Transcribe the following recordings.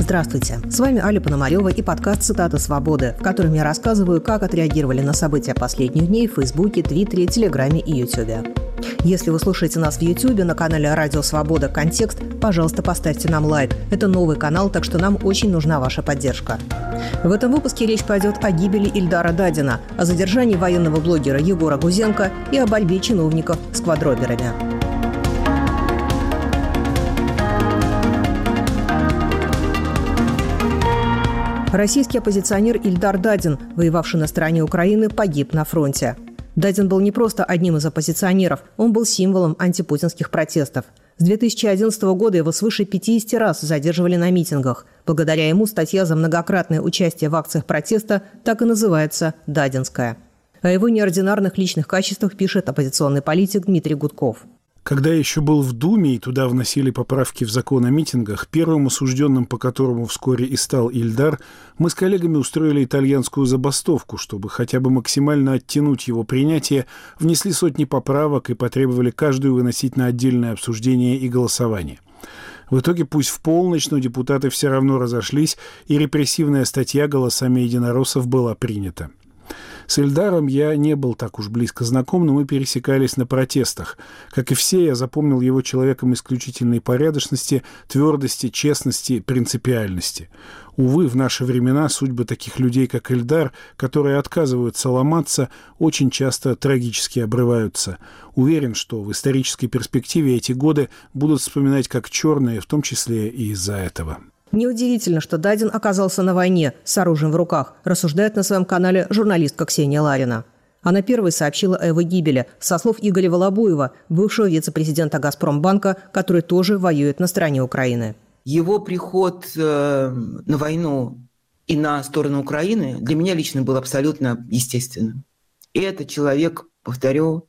Здравствуйте, с вами Аля Пономарева и подкаст «Цитаты свободы», в котором я рассказываю, как отреагировали на события последних дней в Фейсбуке, Твиттере, Телеграме и Ютубе. Если вы слушаете нас в Ютубе на канале «Радио Свобода. Контекст», пожалуйста, поставьте нам лайк. Это новый канал, так что нам очень нужна ваша поддержка. В этом выпуске речь пойдет о гибели Ильдара Дадина, о задержании военного блогера Егора Гузенко и о борьбе чиновников с квадроберами. Российский оппозиционер Ильдар Дадин, воевавший на стороне Украины, погиб на фронте. Дадин был не просто одним из оппозиционеров, он был символом антипутинских протестов. С 2011 года его свыше 50 раз задерживали на митингах. Благодаря ему статья за многократное участие в акциях протеста так и называется «Дадинская». О его неординарных личных качествах пишет оппозиционный политик Дмитрий Гудков. Когда я еще был в Думе и туда вносили поправки в закон о митингах, первым осужденным, по которому вскоре и стал Ильдар, мы с коллегами устроили итальянскую забастовку, чтобы хотя бы максимально оттянуть его принятие, внесли сотни поправок и потребовали каждую выносить на отдельное обсуждение и голосование. В итоге, пусть в полночь, но депутаты все равно разошлись, и репрессивная статья голосами единороссов была принята. С Ильдаром я не был так уж близко знаком, но мы пересекались на протестах. Как и все, я запомнил его человеком исключительной порядочности, твердости, честности, принципиальности. Увы, в наши времена судьбы таких людей, как Ильдар, которые отказываются ломаться, очень часто трагически обрываются. Уверен, что в исторической перспективе эти годы будут вспоминать как черные, в том числе и из-за этого. Неудивительно, что Дадин оказался на войне с оружием в руках, рассуждает на своем канале журналистка Ксения Ларина. Она первой сообщила о его гибели, со слов Игоря Волобуева, бывшего вице-президента «Газпромбанка», который тоже воюет на стороне Украины. Его приход на войну и на сторону Украины для меня лично был абсолютно естественным. И это человек, повторю,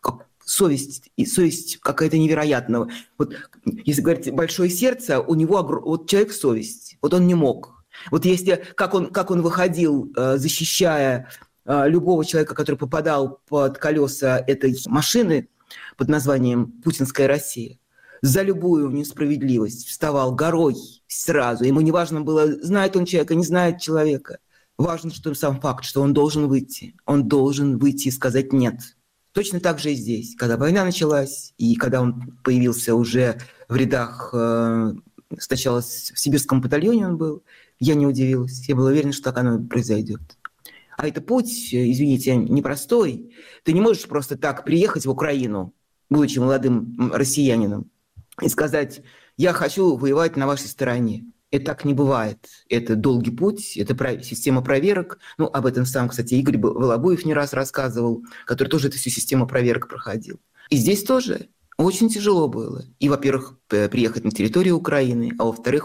совесть какая-то невероятная. Вот если говорить большое сердце, у него вот человек совесть. Вот он не мог. Вот если как он выходил, защищая любого человека, который попадал под колеса этой машины под названием «Путинская Россия», за любую несправедливость вставал горой сразу. Ему не важно было, знает он человека, не знает человека. Важно, что сам факт, что он должен выйти. Он должен выйти и сказать «нет». Точно так же и здесь. Когда война началась, и когда он появился уже в рядах, сначала в сибирском батальоне он был, я не удивилась. Я была уверена, что так оно и произойдет. А это путь, извините, непростой. Ты не можешь просто так приехать в Украину, будучи молодым россиянином, и сказать: «Я хочу воевать на вашей стороне». Это так не бывает. Это долгий путь, это система проверок. Об этом сам, кстати, Игорь Волобуев не раз рассказывал, который тоже эту всю систему проверок проходил. И здесь тоже очень тяжело было. И, во-первых, приехать на территорию Украины, а во-вторых,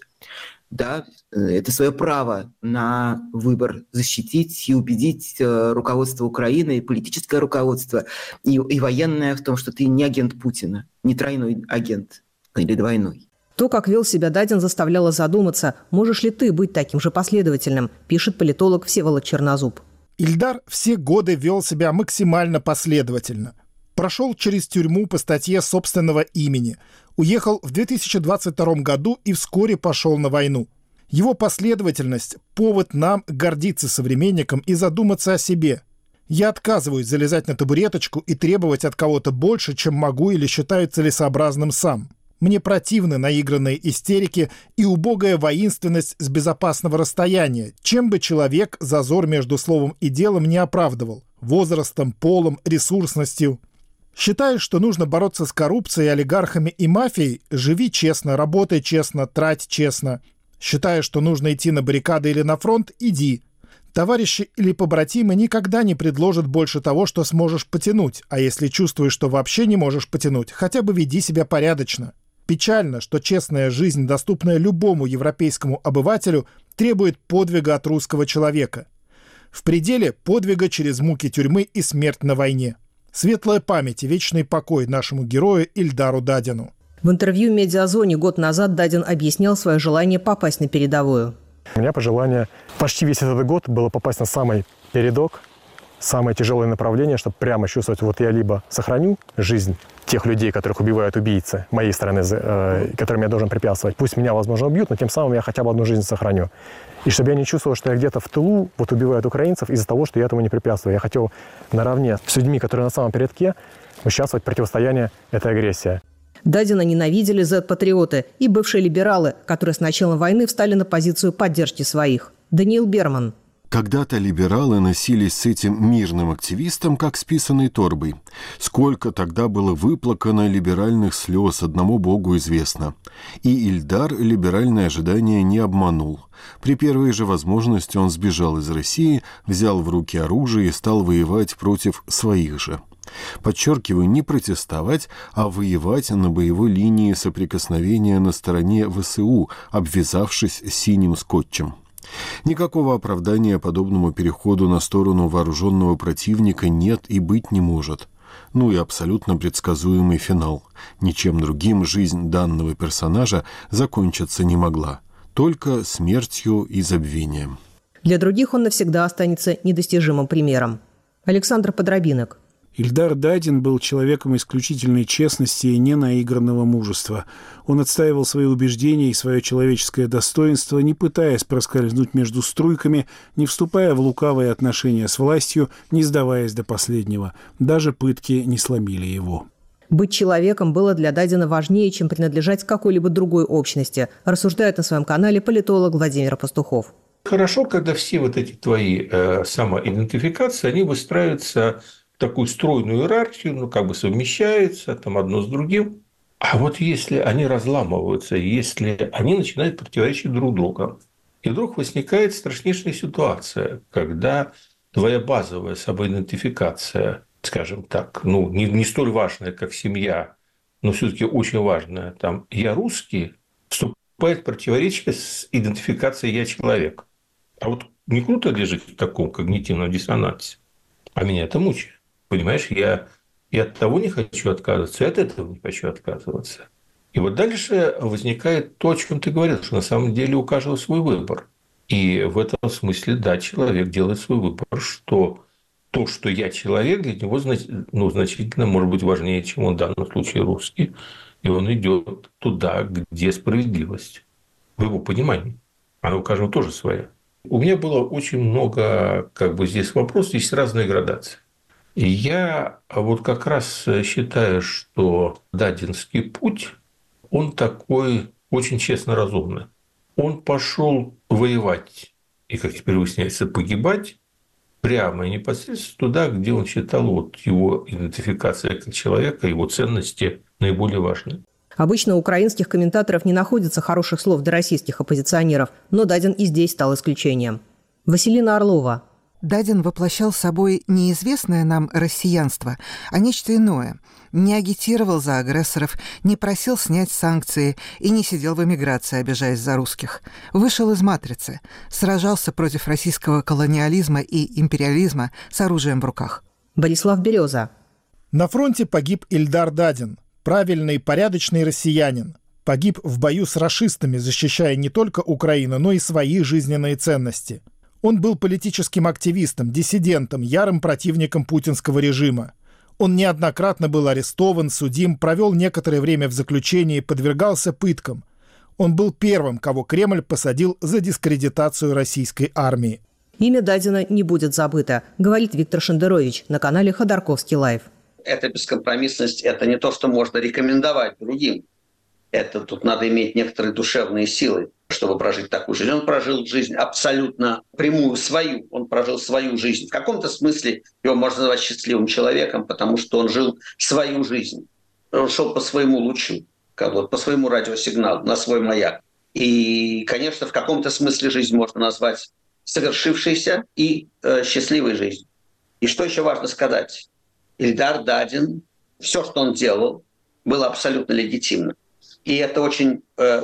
это свое право на выбор защитить и убедить руководство Украины, и политическое руководство, и военное в том, что ты не агент Путина, не тройной агент или двойной. То, как вел себя Дадин, заставляло задуматься, можешь ли ты быть таким же последовательным, пишет политолог Всеволод Чернозуб. Ильдар все годы вел себя максимально последовательно. Прошел через тюрьму по статье собственного имени, уехал в 2022 году и вскоре пошел на войну. Его последовательность – повод нам гордиться современником и задуматься о себе. Я отказываюсь залезать на табуреточку и требовать от кого-то больше, чем могу или считаю целесообразным сам. Мне противны наигранные истерики и убогая воинственность с безопасного расстояния, чем бы человек зазор между словом и делом не оправдывал – возрастом, полом, ресурсностью. Считаешь, что нужно бороться с коррупцией, олигархами и мафией – живи честно, работай честно, трать честно. Считаешь, что нужно идти на баррикады или на фронт – иди. Товарищи или побратимы никогда не предложат больше того, что сможешь потянуть, а если чувствуешь, что вообще не можешь потянуть, хотя бы веди себя порядочно. Печально, что честная жизнь, доступная любому европейскому обывателю, требует подвига от русского человека. В пределе подвига через муки тюрьмы и смерть на войне. Светлая память и вечный покой нашему герою Ильдару Дадину. В интервью «Медиазоне» год назад Дадин объяснял свое желание попасть на передовую. У меня пожелание почти весь этот год было попасть на самый передок, самое тяжелое направление, чтобы прямо чувствовать, вот я либо сохраню жизнь тех людей, которых убивают убийцы моей стороны, которым я должен препятствовать. Пусть меня, возможно, убьют, но тем самым я хотя бы одну жизнь сохраню. И чтобы я не чувствовал, что я где-то в тылу вот убивают украинцев из-за того, что я этому не препятствую. Я хотел наравне с людьми, которые на самом передке, участвовать в противостоянии этой агрессии. Дадина ненавидели зет-патриоты и бывшие либералы, которые с началом войны встали на позицию поддержки своих. Даниил Берман. Когда-то либералы носились с этим мирным активистом, как с писаной торбой. Сколько тогда было выплакано либеральных слез, одному Богу известно. И Ильдар либеральные ожидания не обманул. При первой же возможности он сбежал из России, взял в руки оружие и стал воевать против своих же. Подчеркиваю, не протестовать, а воевать на боевой линии соприкосновения на стороне ВСУ, обвязавшись синим скотчем. Никакого оправдания подобному переходу на сторону вооруженного противника нет и быть не может. Ну и абсолютно предсказуемый финал. Ничем другим жизнь данного персонажа закончиться не могла. Только смертью и забвением. Для других он навсегда останется недостижимым примером. Александр Подробинок. Ильдар Дадин был человеком исключительной честности и ненаигранного мужества. Он отстаивал свои убеждения и свое человеческое достоинство, не пытаясь проскользнуть между струйками, не вступая в лукавые отношения с властью, не сдаваясь до последнего. Даже пытки не сломили его. Быть человеком было для Дадина важнее, чем принадлежать какой-либо другой общности, рассуждает на своем канале политолог Владимир Пастухов. Хорошо, когда все вот эти твои самоидентификации, они выстраиваются такую стройную иерархию, как бы совмещаются там одно с другим. А вот если они разламываются, если они начинают противоречить друг другу, и вдруг возникает страшнейшая ситуация, когда твоя базовая самоидентификация, скажем так, не столь важная, как семья, но все-таки очень важная, там «я русский», вступает в противоречие с идентификацией «я человек». А вот не круто ли жить в таком когнитивном диссонансе? А меня это мучает. Понимаешь, я и от того не хочу отказываться, и от этого не хочу отказываться. И вот дальше возникает то, о чем ты говорил, что на самом деле у каждого свой выбор. И в этом смысле, да, человек делает свой выбор, что то, что я человек, для него значительно может быть важнее, чем он в данном случае русский. И он идет туда, где справедливость. В его понимании. Она у каждого тоже своя. У меня было очень много здесь вопросов, есть разные градации. И я вот как раз считаю, что дадинский путь, он такой очень честно разумный. Он пошел воевать и, как теперь выясняется, погибать прямо и непосредственно туда, где он считал его идентификация как человека, его ценности наиболее важны. Обычно у украинских комментаторов не находится хороших слов для российских оппозиционеров, но Дадин и здесь стал исключением. Василина Орлова. Дадин воплощал собой неизвестное нам россиянство, а нечто иное. Не агитировал за агрессоров, не просил снять санкции и не сидел в эмиграции, обижаясь за русских. Вышел из матрицы, сражался против российского колониализма и империализма с оружием в руках. Борислав Береза. На фронте погиб Ильдар Дадин, правильный, порядочный россиянин. Погиб в бою с рашистами, защищая не только Украину, но и свои жизненные ценности. Он был политическим активистом, диссидентом, ярым противником путинского режима. Он неоднократно был арестован, судим, провел некоторое время в заключении, подвергался пыткам. Он был первым, кого Кремль посадил за дискредитацию российской армии. Имя Дадина не будет забыто, говорит Виктор Шендерович на канале Ходорковский Лайв. Эта бескомпромиссность – это не то, что можно рекомендовать другим. Это тут надо иметь некоторые душевные силы, чтобы прожить такую жизнь. Он прожил жизнь абсолютно прямую, свою. Он прожил свою жизнь. В каком-то смысле его можно назвать счастливым человеком, потому что он жил свою жизнь. Он шел по своему лучу, по своему радиосигналу, на свой маяк. И, конечно, в каком-то смысле жизнь можно назвать совершившейся и счастливой жизнью. И что еще важно сказать? Ильдар Дадин, все, что он делал, было абсолютно легитимно. И это очень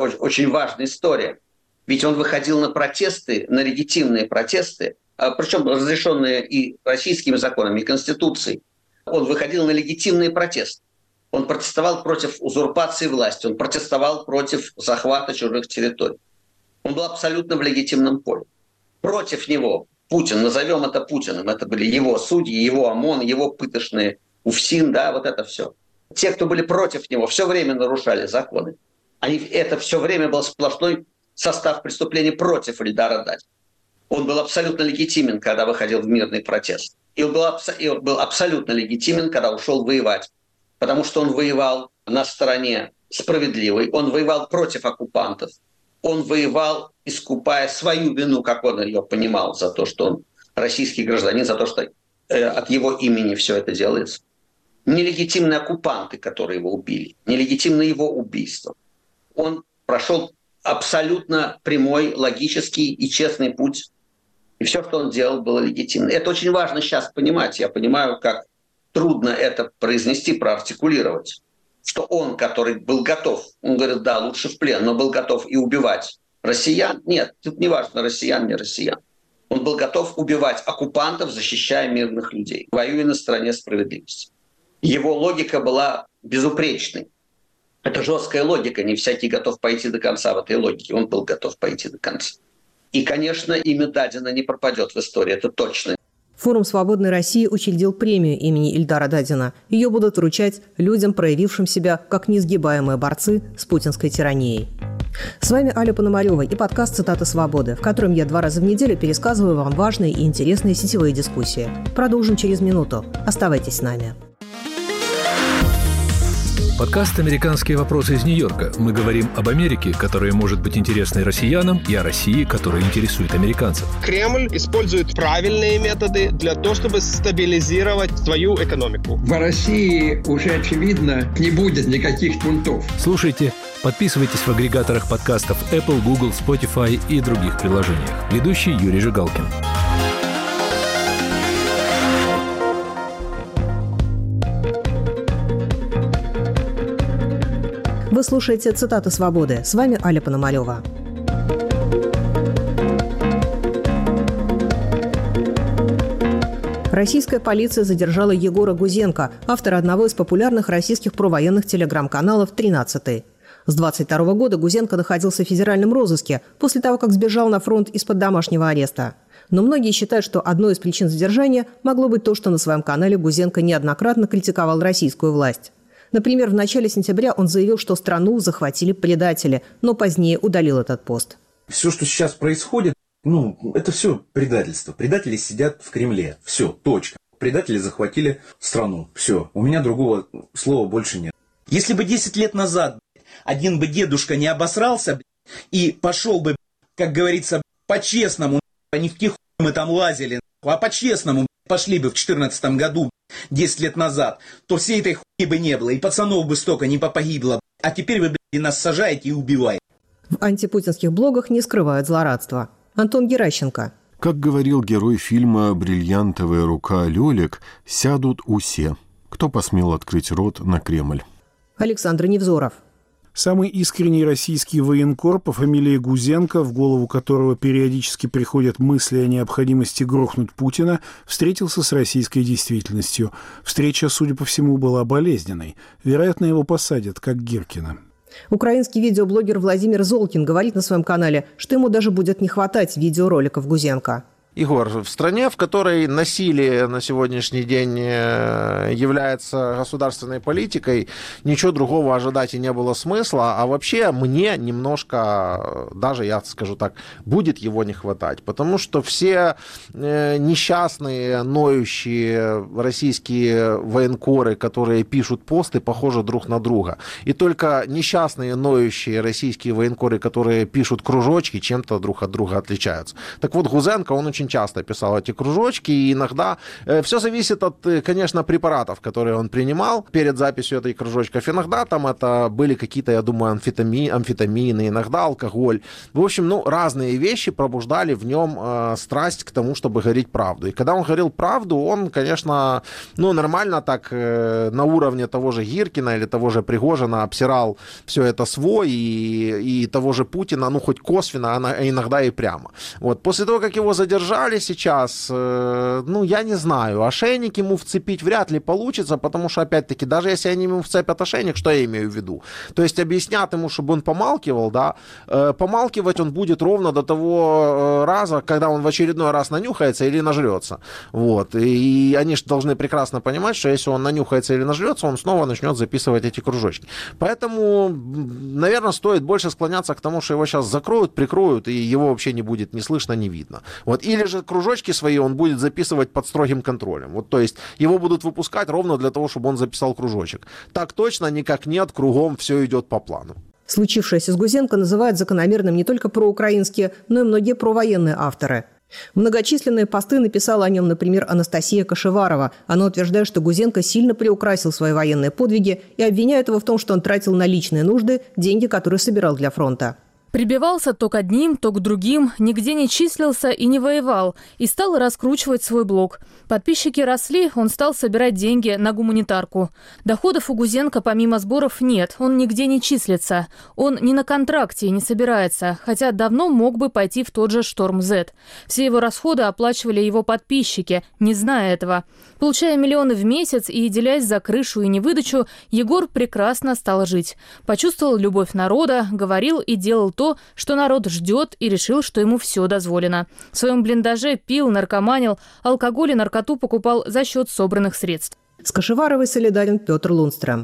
важная история. Ведь он выходил на протесты, на легитимные протесты, причем разрешенные и российскими законами, и Конституцией. Он выходил на легитимные протесты. Он протестовал против узурпации власти, он протестовал против захвата чужих территорий. Он был абсолютно в легитимном поле. Против него Путин, назовем это Путиным. Это были его судьи, его ОМОН, его пыточные УФСИН, да, вот это все. Те, кто были против него, все время нарушали законы. Это все время был сплошной состав преступлений против Ильдара Дадина. Он был абсолютно легитимен, когда выходил в мирный протест. И он был абсолютно легитимен, когда ушел воевать. Потому что он воевал на стороне справедливой, он воевал против оккупантов. Он воевал, искупая свою вину, как он ее понимал, за то, что он российский гражданин, за то, что от его имени все это делается. Нелегитимные оккупанты, которые его убили, нелегитимное его убийство. Он прошел абсолютно прямой, логический и честный путь. И все, что он делал, было легитимно. Это очень важно сейчас понимать. Я понимаю, как трудно это произнести, проартикулировать. Что он, который был готов, он говорит, да, лучше в плен, но был готов и убивать россиян. Нет, тут не важно, россиян, не россиян. Он был готов убивать оккупантов, защищая мирных людей, воюя на стороне справедливости. Его логика была безупречной. Это жесткая логика, не всякий готов пойти до конца в этой логике. Он был готов пойти до конца. И, конечно, имя Дадина не пропадет в истории, это точно. Форум «Свободной России» учредил премию имени Ильдара Дадина. Ее будут вручать людям, проявившим себя как несгибаемые борцы с путинской тиранией. С вами Аля Пономарева и подкаст «Цитаты свободы», в котором я 2 раза в неделю пересказываю вам важные и интересные сетевые дискуссии. Продолжим через минуту. Оставайтесь с нами. Подкаст «Американские вопросы» из Нью-Йорка. Мы говорим об Америке, которая может быть интересной россиянам, и о России, которая интересует американцев. Кремль использует правильные методы для того, чтобы стабилизировать свою экономику. В России уже, очевидно, не будет никаких пунктов. Слушайте, подписывайтесь в агрегаторах подкастов Apple, Google, Spotify и других приложениях. Ведущий Юрий Жигалкин. Вы слушаете «Цитаты свободы». С вами Аля Пономарева. Российская полиция задержала Егора Гузенко, автора одного из популярных российских провоенных телеграм-каналов «13-й». С 22 года Гузенко находился в федеральном розыске после того, как сбежал на фронт из-под домашнего ареста. Но многие считают, что одной из причин задержания могло быть то, что на своем канале Гузенко неоднократно критиковал российскую власть. Например, в начале сентября он заявил, что страну захватили предатели, но позднее удалил этот пост. Все, что сейчас происходит, это все предательство. Предатели сидят в Кремле. Все, точка. Предатели захватили страну. Все, у меня другого слова больше нет. Если бы 10 лет назад один бы дедушка не обосрался и пошел бы, как говорится, по-честному, а не в каких мы там лазили, а по-честному пошли бы в 2014 году, 10 лет назад, то всей этой хуйни бы не было, и пацанов бы столько не погибло. А теперь вы, нас сажаете и убиваете. В антипутинских блогах не скрывают злорадства. Антон Геращенко. Как говорил герой фильма «Бриллиантовая рука» Лёлик, сядут усе, кто посмел открыть рот на Кремль. Александр Невзоров. Самый искренний российский военкор по фамилии Гузенко, в голову которого периодически приходят мысли о необходимости грохнуть Путина, встретился с российской действительностью. Встреча, судя по всему, была болезненной. Вероятно, его посадят, как Гиркина. Украинский видеоблогер Владимир Золкин говорит на своем канале, что ему даже будет не хватать видеороликов Гузенко. Егор, в стране, в которой насилие на сегодняшний день является государственной политикой, ничего другого ожидать и не было смысла, а вообще мне немножко, даже я скажу так, будет его не хватать, потому что все несчастные, ноющие российские военкоры, которые пишут посты, похожи друг на друга, и только несчастные, ноющие российские военкоры, которые пишут кружочки, чем-то друг от друга отличаются. Так вот, Гузенко, он очень часто писал эти кружочки, и иногда все зависит от, конечно, препаратов, которые он принимал перед записью этой кружочков. Иногда там это были какие-то, я думаю, амфетамины, иногда алкоголь. В общем, разные вещи пробуждали в нем страсть к тому, чтобы говорить правду. И когда он говорил правду, он, конечно, нормально так на уровне того же Гиркина или того же Пригожина обсирал все это свой и того же Путина, хоть косвенно, а иногда и прямо. Вот. После того, как его задержали, задержали сейчас, я не знаю. Ошейник ему вцепить вряд ли получится, потому что, опять-таки, даже если они ему вцепят ошейник, что я имею в виду? То есть объяснят ему, чтобы он помалкивал, да, помалкивать он будет ровно до того раза, когда он в очередной раз нанюхается или нажрется. Вот. И они же должны прекрасно понимать, что если он нанюхается или нажрется, он снова начнет записывать эти кружочки. Поэтому, наверное, стоит больше склоняться к тому, что его сейчас закроют, прикроют, и его вообще не будет ни слышно, ни видно. Вот. Или же кружочки свои он будет записывать под строгим контролем. Вот, то есть его будут выпускать ровно для того, чтобы он записал кружочек. Так точно никак нет, кругом все идет по плану. Случившееся с Гузенко называют закономерным не только проукраинские, но и многие провоенные авторы. Многочисленные посты написала о нем, например, Анастасия Кашеварова. Она утверждает, что Гузенко сильно приукрасил свои военные подвиги и обвиняет его в том, что он тратил на личные нужды деньги, которые собирал для фронта. Прибивался то к одним, то к другим, нигде не числился и не воевал, и стал раскручивать свой блог. Подписчики росли, он стал собирать деньги на гуманитарку. Доходов у Гузенко помимо сборов нет, он нигде не числится. Он не на контракте и не собирается, хотя давно мог бы пойти в тот же «Шторм Z». Все его расходы оплачивали его подписчики, не зная этого. Получая миллионы в месяц и делясь за крышу и невыдачу, Егор прекрасно стал жить. Почувствовал любовь народа, говорил и делал то, что народ ждет, и решил, что ему все дозволено. В своем блиндаже пил, наркоманил, алкоголь и наркоту покупал за счет собранных средств. С Кашеваровой солидарен Петр Лундстрем.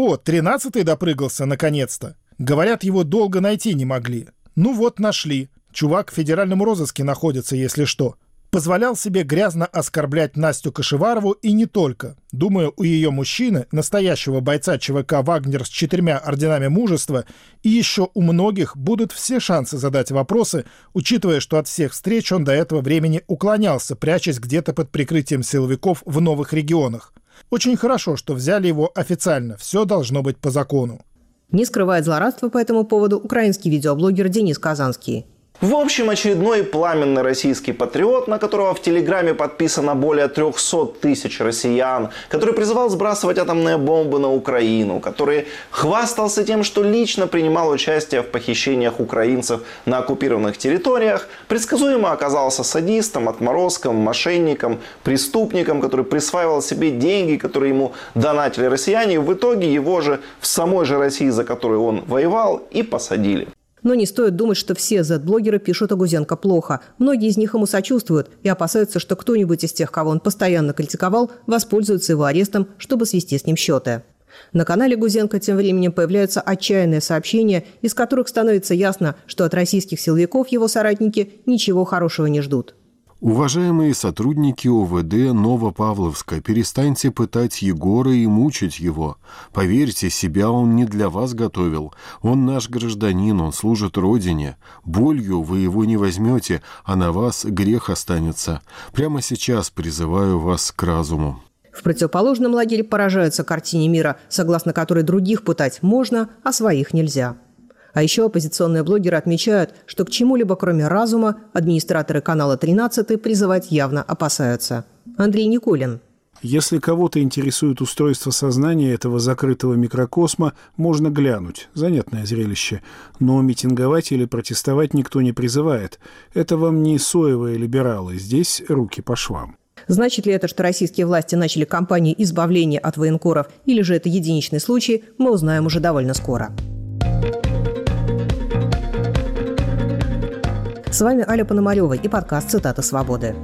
13-й допрыгался наконец-то. Говорят, его долго найти не могли. Ну вот, нашли. Чувак в федеральном розыске находится, если что. Позволял себе грязно оскорблять Настю Кашеварову и не только. Думаю, у ее мужчины, настоящего бойца ЧВК «Вагнер» с 4 орденами мужества, и еще у многих будут все шансы задать вопросы, учитывая, что от всех встреч он до этого времени уклонялся, прячась где-то под прикрытием силовиков в новых регионах. Очень хорошо, что взяли его официально. Все должно быть по закону. Не скрывает злорадства по этому поводу украинский видеоблогер Денис Казанский. В общем, очередной пламенный российский патриот, на которого в Телеграме подписано более 300 тысяч россиян, который призывал сбрасывать атомные бомбы на Украину, который хвастался тем, что лично принимал участие в похищениях украинцев на оккупированных территориях, предсказуемо оказался садистом, отморозком, мошенником, преступником, который присваивал себе деньги, которые ему донатили россияне, и в итоге его же в самой же России, за которую он воевал, и посадили. Но не стоит думать, что все Z-блогеры пишут о Гузенко плохо. Многие из них ему сочувствуют и опасаются, что кто-нибудь из тех, кого он постоянно критиковал, воспользуется его арестом, чтобы свести с ним счеты. На канале Гузенко тем временем появляются отчаянные сообщения, из которых становится ясно, что от российских силовиков его соратники ничего хорошего не ждут. Уважаемые сотрудники ОВД Новопавловска, перестаньте пытать Егора и мучить его. Поверьте, себя он не для вас готовил. Он наш гражданин, он служит Родине. Болью вы его не возьмете, а на вас грех останется. Прямо сейчас призываю вас к разуму. В противоположном лагере поражаются картине мира, согласно которой других пытать можно, а своих нельзя. А еще оппозиционные блогеры отмечают, что к чему-либо кроме разума администраторы канала 13 призывать явно опасаются. Андрей Никулин. Если кого-то интересует устройство сознания этого закрытого микрокосма, можно глянуть. Занятное зрелище. Но митинговать или протестовать никто не призывает. Это вам не соевые либералы. Здесь руки по швам. Значит ли это, что российские власти начали кампанию избавления от военкоров, или же это единичный случай, мы узнаем уже довольно скоро. С вами Аля Пономарева и подкаст «Цитата свободы».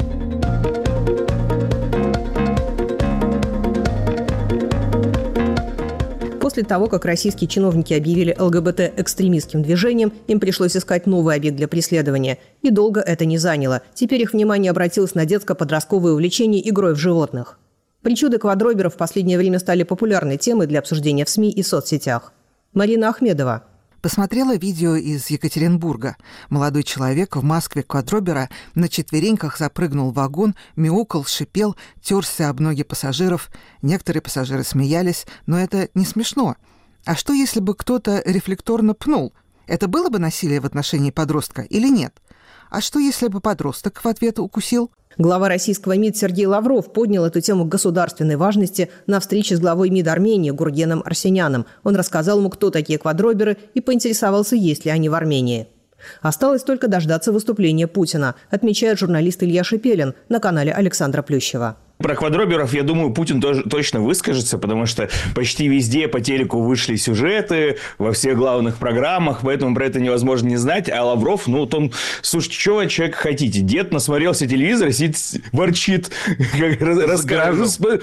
После того, как российские чиновники объявили ЛГБТ экстремистским движением, им пришлось искать новый объект для преследования. И долго это не заняло. Теперь их внимание обратилось на детско-подростковое увлечение игрой в животных. Причуды квадроберов в последнее время стали популярной темой для обсуждения в СМИ и соцсетях. Марина Ахмедова. Посмотрела видео из Екатеринбурга. Молодой человек в маске квадробера на четвереньках запрыгнул в вагон, мяукал, шипел, терся об ноги пассажиров. Некоторые пассажиры смеялись, но это не смешно. А что, если бы кто-то рефлекторно пнул? Это было бы насилие в отношении подростка или нет? А что, если бы подросток в ответ укусил? Глава российского МИД Сергей Лавров поднял эту тему государственной важности на встрече с главой МИД Армении Гургеном Арсеняном. Он рассказал ему, кто такие квадроберы, и поинтересовался, есть ли они в Армении. Осталось только дождаться выступления Путина, отмечает журналист Илья Шепелин на канале Александра Плющева. Про квадроберов, я думаю, Путин тоже точно выскажется, потому что почти везде по телеку вышли сюжеты, во всех главных программах, поэтому про это невозможно не знать. А Лавров, слушайте, что вы от человека хотите? Дед насмотрелся телевизора, сидит, ворчит, рассказывает.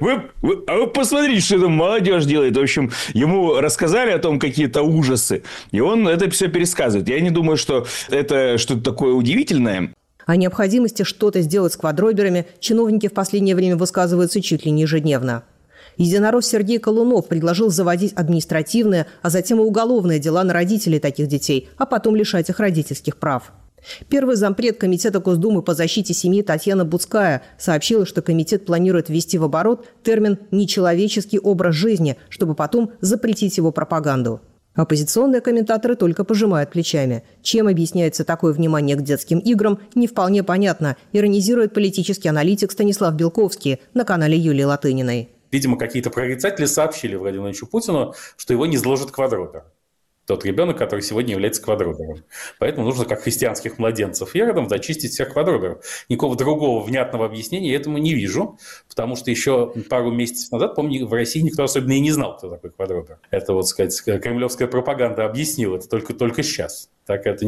Вы посмотрите, что там молодежь делает. В общем, ему рассказали о том какие-то ужасы, и он это все пересказывает. Я не думаю, что это что-то такое удивительное. О необходимости что-то сделать с квадроберами чиновники в последнее время высказываются чуть ли не ежедневно. Единорос Сергей Колунов предложил заводить административные, а затем и уголовные дела на родителей таких детей, а потом лишать их родительских прав. Первый зампред Комитета Госдумы по защите семьи Татьяна Буцкая сообщила, что комитет планирует ввести в оборот термин «нечеловеческий образ жизни», чтобы потом запретить его пропаганду. Оппозиционные комментаторы только пожимают плечами. Чем объясняется такое внимание к детским играм, не вполне понятно, иронизирует политический аналитик Станислав Белковский на канале Юлии Латыниной. Видимо, какие-то прорицатели сообщили Владимиру Владимировичу Путину, что его не сложит квадробер. Тот ребенок, который сегодня является квадробером. Поэтому нужно, как христианских младенцев Иродом, зачистить всех квадроберов. Никакого другого внятного объяснения я этому не вижу, потому что еще пару месяцев назад, помню, в России никто особенно и не знал, кто такой квадробер. Это, кремлевская пропаганда объяснила это только сейчас. Так это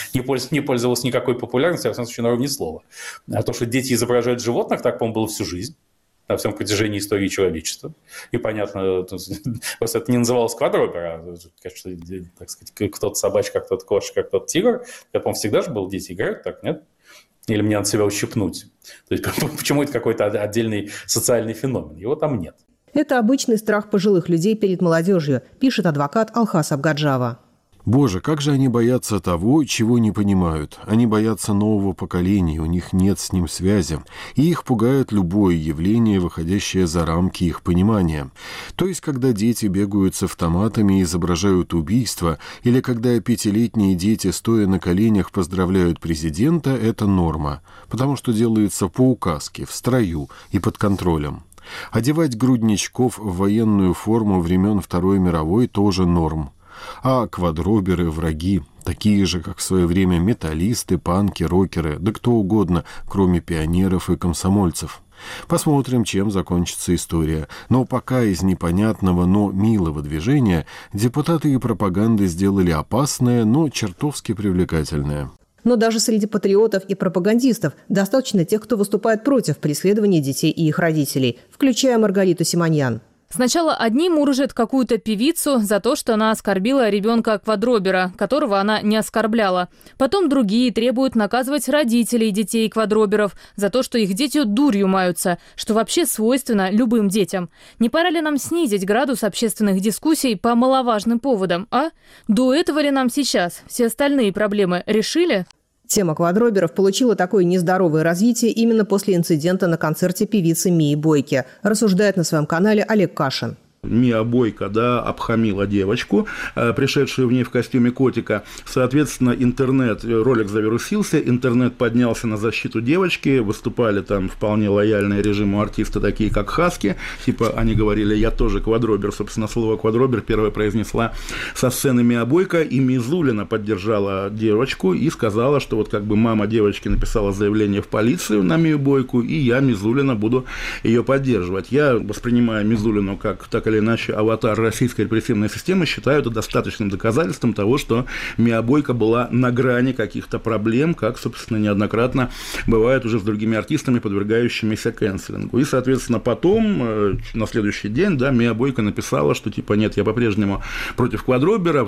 не пользовалось никакой популярностью, во всяком случае, на уровне слова. А то, что дети изображают животных, так, по-моему, было всю жизнь. На всем протяжении истории человечества. И понятно, просто это не называлось квадробер, а, конечно, так сказать, кто-то собачка, кто-то кошка, кто-то тигр. Я, по-моему, всегда же был, дети играют так, нет? Или мне надо себя ущипнуть? То есть, почему это какой-то отдельный социальный феномен? Его там нет. Это обычный страх пожилых людей перед молодежью, пишет адвокат Алхас Абгаджава. Боже, как же они боятся того, чего не понимают. Они боятся нового поколения, у них нет с ним связи. И их пугает любое явление, выходящее за рамки их понимания. То есть, когда дети бегают с автоматами и изображают убийство, или когда пятилетние дети, стоя на коленях, поздравляют президента, это норма. Потому что делается по указке, в строю и под контролем. Одевать грудничков в военную форму времен Второй мировой тоже норм. А квадроберы – враги, такие же, как в свое время металлисты, панки, рокеры, да кто угодно, кроме пионеров и комсомольцев. Посмотрим, чем закончится история. Но пока из непонятного, но милого движения депутаты и пропаганды сделали опасное, но чертовски привлекательное. Но даже среди патриотов и пропагандистов достаточно тех, кто выступает против преследования детей и их родителей, включая Маргариту Симоньян. Сначала одни мурыжат какую-то певицу за то, что она оскорбила ребенка-квадробера, которого она не оскорбляла. Потом другие требуют наказывать родителей детей-квадроберов за то, что их дети дурью маются, что вообще свойственно любым детям. Не пора ли нам снизить градус общественных дискуссий по маловажным поводам, а? До этого ли нам сейчас? Все остальные проблемы решили? Тема квадроберов получила такое нездоровое развитие именно после инцидента на концерте певицы Мии Бойки, рассуждает на своем канале Олег Кашин. Мия Бойко, обхамила девочку, пришедшую в ней в костюме котика. Соответственно, ролик завирусился, интернет поднялся на защиту девочки, выступали там вполне лояльные режиму артисты, такие как Хаски. Типа они говорили, я тоже квадробер. Собственно, слово квадробер первая произнесла со сцены Мия Бойко, и Мизулина поддержала девочку и сказала, что мама девочки написала заявление в полицию на Мию Бойку, и я, Мизулина, буду ее поддерживать. Я воспринимаю Мизулину как так или иначе аватар российской репрессивной системы, считаю это достаточным доказательством того, что Мия Бойко была на грани каких-то проблем, как, собственно, неоднократно бывает уже с другими артистами, подвергающимися кэнселингу. И, соответственно, потом, на следующий день, Мия Бойко написала, что нет, я по-прежнему против квадроберов,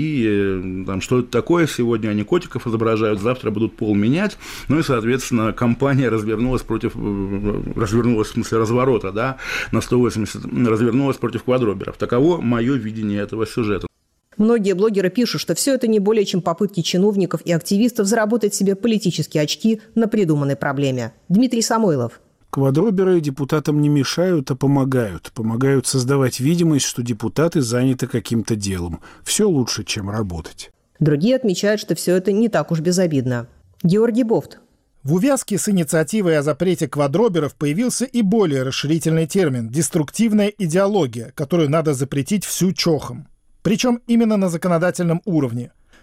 и что это такое, сегодня они котиков изображают, завтра будут пол менять. Ну и, соответственно, компания развернулась в смысле разворота, на 180, развернулась против квадроберов. Таково мое видение этого сюжета. Многие блогеры пишут, что все это не более чем попытки чиновников и активистов заработать себе политические очки на придуманной проблеме. Дмитрий Самойлов. Квадроберы депутатам не мешают, а помогают. Помогают создавать видимость, что депутаты заняты каким-то делом. Все лучше, чем работать. Другие отмечают, что все это не так уж безобидно. Георгий Бофт. В увязке с инициативой о запрете квадроберов появился и более расширительный термин – деструктивная идеология, которую надо запретить всю чохом. Причем именно на законодательном уровне.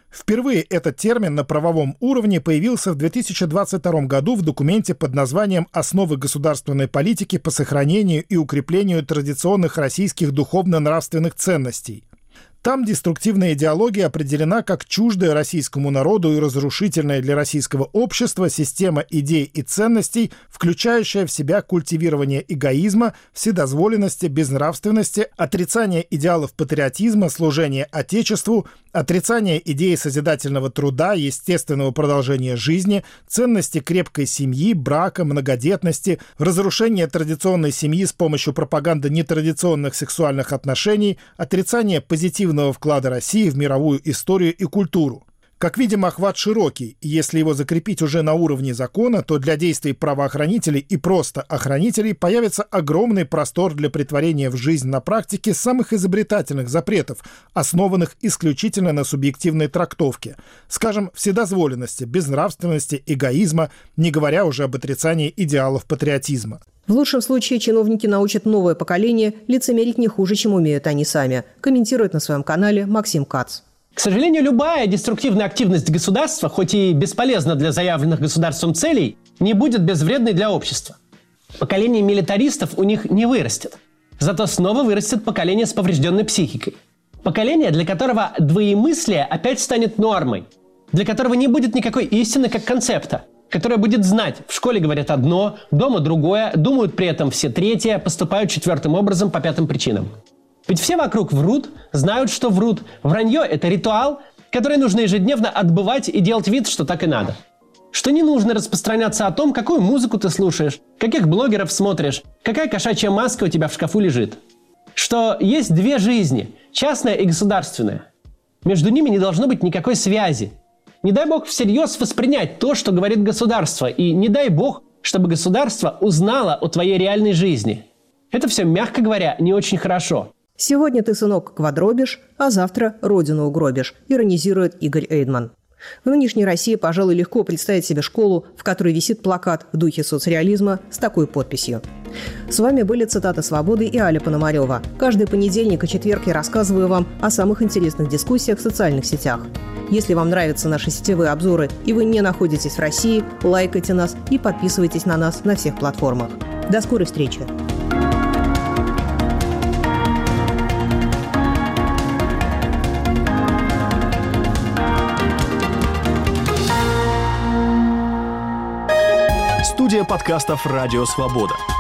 Впервые этот термин на правовом уровне появился в 2022 году в документе под названием «Основы государственной политики по сохранению и укреплению традиционных российских духовно-нравственных ценностей». Там деструктивная идеология определена как чуждая российскому народу и разрушительная для российского общества система идей и ценностей, включающая в себя культивирование эгоизма, вседозволенности, безнравственности, отрицание идеалов патриотизма, служения Отечеству, отрицание идеи созидательного труда, естественного продолжения жизни, ценности крепкой семьи, брака, многодетности, разрушение традиционной семьи с помощью пропаганды нетрадиционных сексуальных отношений, отрицание позитивного вклада России в мировую историю и культуру. Как видим, охват широкий, и если его закрепить уже на уровне закона, то для действий правоохранителей и просто охранителей появится огромный простор для претворения в жизнь на практике самых изобретательных запретов, основанных исключительно на субъективной трактовке, скажем, вседозволенности, безнравственности, эгоизма, не говоря уже об отрицании идеалов патриотизма. В лучшем случае чиновники научат новое поколение лицемерить не хуже, чем умеют они сами, комментирует на своем канале Максим Кац. К сожалению, любая деструктивная активность государства, хоть и бесполезна для заявленных государством целей, не будет безвредной для общества. Поколение милитаристов у них не вырастет. Зато снова вырастет поколение с поврежденной психикой. Поколение, для которого двоемыслие опять станет нормой. Для которого не будет никакой истины как концепта. Которое будет знать, в школе говорят одно, дома другое, думают при этом все третье, поступают четвертым образом по пятым причинам. Ведь все вокруг врут, знают, что врут. Вранье – это ритуал, который нужно ежедневно отбывать и делать вид, что так и надо. Что не нужно распространяться о том, какую музыку ты слушаешь, каких блогеров смотришь, какая кошачья маска у тебя в шкафу лежит. Что есть две жизни – частная и государственная. Между ними не должно быть никакой связи. Не дай бог всерьез воспринять то, что говорит государство, и не дай бог, чтобы государство узнало о твоей реальной жизни. Это все, мягко говоря, не очень хорошо. «Сегодня ты, сынок, квадробишь, а завтра родину угробишь», иронизирует Игорь Эйдман. В нынешней России, пожалуй, легко представить себе школу, в которой висит плакат в духе соцреализма с такой подписью. С вами были «Цитаты свободы» и Аля Пономарева. Каждый понедельник и четверг я рассказываю вам о самых интересных дискуссиях в социальных сетях. Если вам нравятся наши сетевые обзоры и вы не находитесь в России, лайкайте нас и подписывайтесь на нас на всех платформах. До скорой встречи! Студия подкастов «Радио Свобода».